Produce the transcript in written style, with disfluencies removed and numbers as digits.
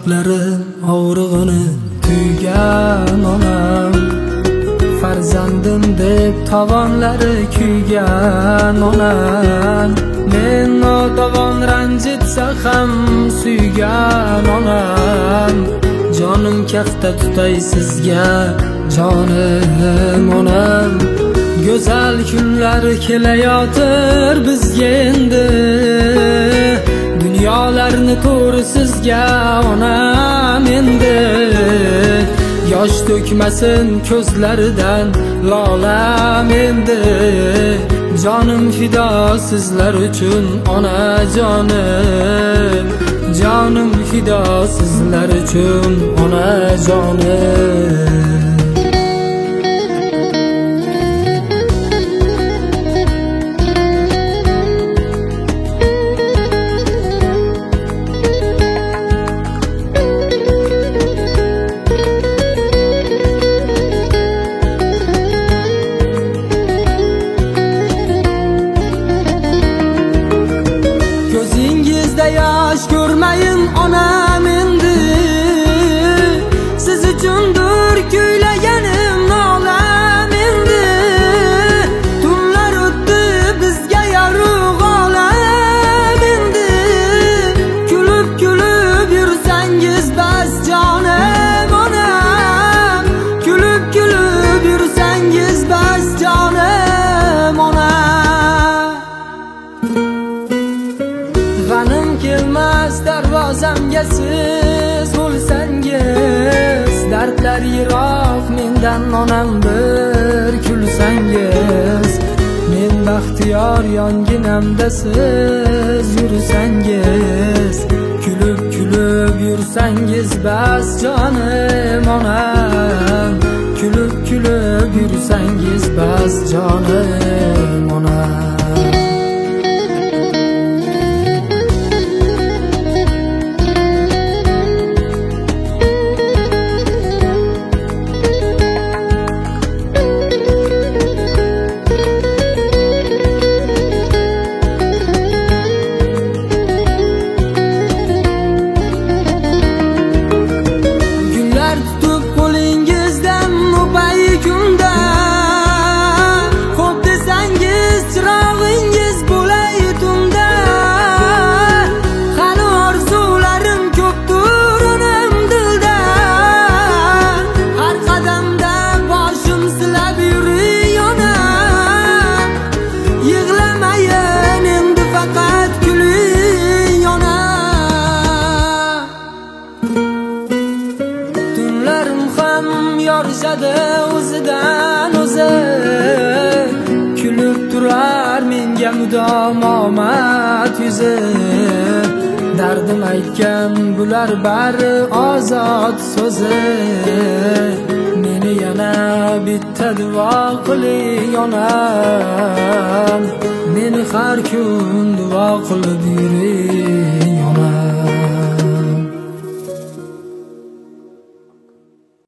Farzandlarim og'rig'ini tuygan onam, farzandim deb tovonlari kuygan onam, men notavon ranjitsa ham suygan onam, jonim kafta tutay sizga jonim onam. Go'zal kunlar kelayotir bizga endi, dunyolarni to'g'ri sizga onam endi. Yosh to'kmasin ko'zlaridan lolam endi, jonim fido sizlar uchun onajonim, jonim fido sizlar uchun onajonim. Ko'zingizda yosh ko'rmayin onam endi, siz uchundir kuylaganim nolam endi. Tunlar o'tdi bizga yorug' olam endi, kulib kulib yursangiz bas jonim onam, kulib kulib yursangiz bas jonim onam. G'anim kelmas darvozamga siz bo'lsangiz, dardlar yiroq mendan onam bir kulsangiz, men baxtiyor yonginamda siz yursangiz, kulib kulib yursangiz bas jonim onam, kulib kulib yursangiz bas jonim onam. Yorishadi o'zidan o'zi, kulib turar menga mudom omad yuzi. Dardim aytgan bular bari ozod so'zi, meni yana bitta duo qiling onam, meni har kun duo qilib yuring.